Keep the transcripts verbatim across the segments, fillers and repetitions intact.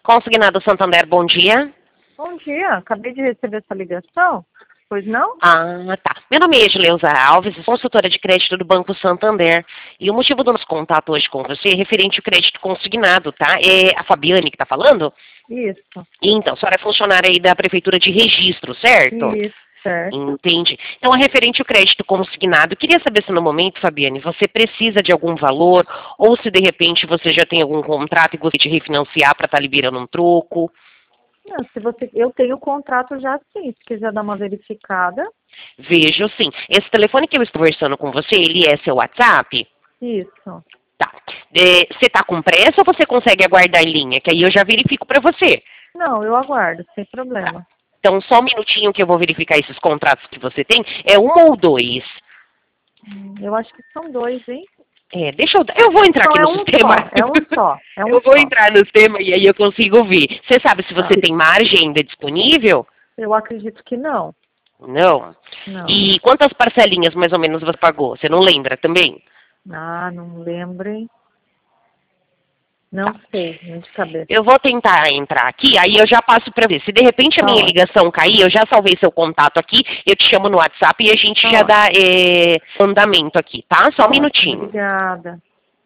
Consignado Santander, bom dia. Bom dia, acabei de receber essa ligação, pois não? Ah, tá. Meu nome é Edileuza Alves, consultora de crédito do Banco Santander. E o motivo do nosso contato hoje com você é referente ao crédito consignado, tá? É a Fabiane que está falando? Isso. Então, a senhora é funcionária aí da Prefeitura de Registro, certo? Isso, certo. Entendi. Então, a referente ao crédito consignado, eu queria saber se no momento, Fabiane, você precisa de algum valor ou se de repente você já tem algum contrato e gostaria de refinanciar para estar liberando um troco. Não, se você, eu tenho o contrato já sim, se quiser dar uma verificada. Vejo sim. Esse telefone que eu estou conversando com você, ele é seu WhatsApp? Isso. Tá. É, você está com pressa ou você consegue aguardar em linha? Que aí eu já verifico para você. Não, eu aguardo, sem problema. Então, só um minutinho que eu vou verificar esses contratos que você tem. É um ou dois? Hum, Eu acho que são dois, hein? É, deixa eu... Eu vou entrar Não, aqui é no um sistema. só, é um só, é um eu vou só. entrar no sistema e aí eu consigo ver. Você sabe se você Tá. tem margem ainda disponível? Eu acredito que não. Não. Não. E quantas parcelinhas mais ou menos você pagou? Você não lembra também? Ah, não lembro, hein? Não Tá. sei, nem de cabeça. Eu vou tentar entrar aqui, aí eu já passo para ver. Se de repente a Tá minha ótimo. ligação cair, eu já salvei seu contato aqui, eu te chamo no WhatsApp e a gente Tá já ótimo. dá é, andamento aqui, tá? Só um Ótimo, minutinho. obrigada.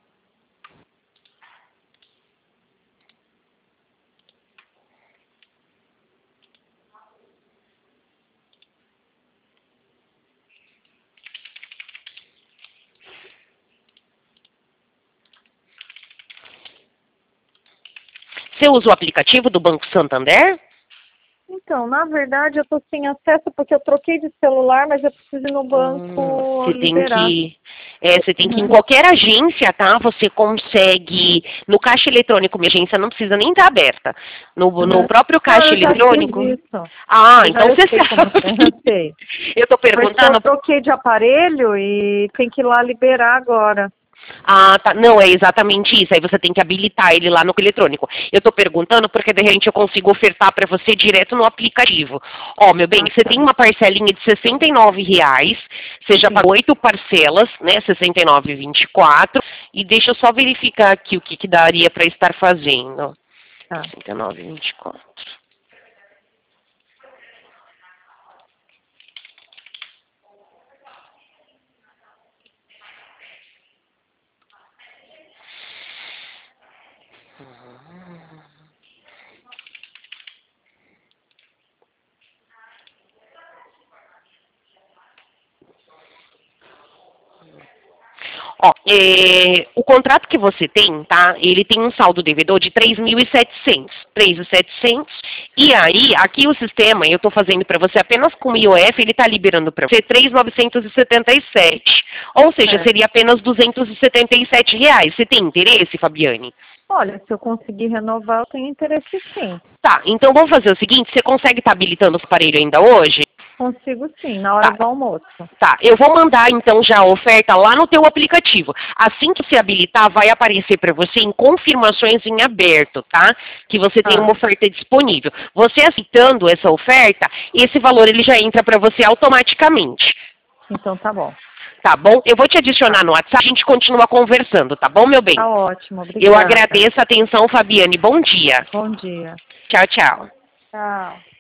Você usa o aplicativo do Banco Santander? Então, na verdade, eu tô sem acesso porque eu troquei de celular, mas eu preciso ir no banco Hum, você tem liberar. que, é, você tem que ir em Uhum. qualquer agência, tá? Você consegue, no caixa eletrônico, minha agência não precisa nem estar aberta. No, no Uhum. próprio Não, caixa eu já eletrônico. fiz isso. Ah, Eu então já eu você sei como é, eu já sabe. sei. Eu tô Mas que eu perguntando. troquei de aparelho e tem que ir lá liberar agora. Ah, tá. Não, é exatamente isso. Aí você tem que habilitar ele lá no eletrônico. Eu tô perguntando porque de repente eu consigo ofertar para você direto no aplicativo. Ó, meu bem, Ah, você tá. tem uma parcelinha de sessenta e nove reais. Você já Sim. pagou oito parcelas, né? sessenta e nove e vinte e quatro. E deixa eu só verificar aqui o que, que daria para estar fazendo. Tá. sessenta e nove e vinte e quatro. Ó, é, o contrato que você tem, tá? Ele tem um saldo devedor de três mil e setecentos. três mil e setecentos. E aí, aqui o sistema, eu estou fazendo para você apenas com o I O F, ele está liberando para você três mil novecentos e setenta e sete. Ou seja, É. seria apenas duzentos e setenta e sete reais. Você tem interesse, Fabiane? Olha, se eu conseguir renovar, eu tenho interesse sim. Tá, então vamos fazer o seguinte, você consegue estar habilitando o aparelho ainda hoje? Consigo sim, na hora Tá. do almoço. Tá, eu vou mandar então já a oferta lá no teu aplicativo. Assim que você habilitar, vai aparecer para você em confirmações em aberto, tá? Que você tem Tá. uma oferta disponível. Você aceitando essa oferta, esse valor ele já entra para você automaticamente. Então tá bom. Tá bom? Eu vou te adicionar Tá. no WhatsApp, a gente continua conversando, tá bom, meu bem? Tá ótimo, obrigada. Eu agradeço a atenção, Fabiane. Bom dia. Bom dia. Tchau, tchau. Tchau.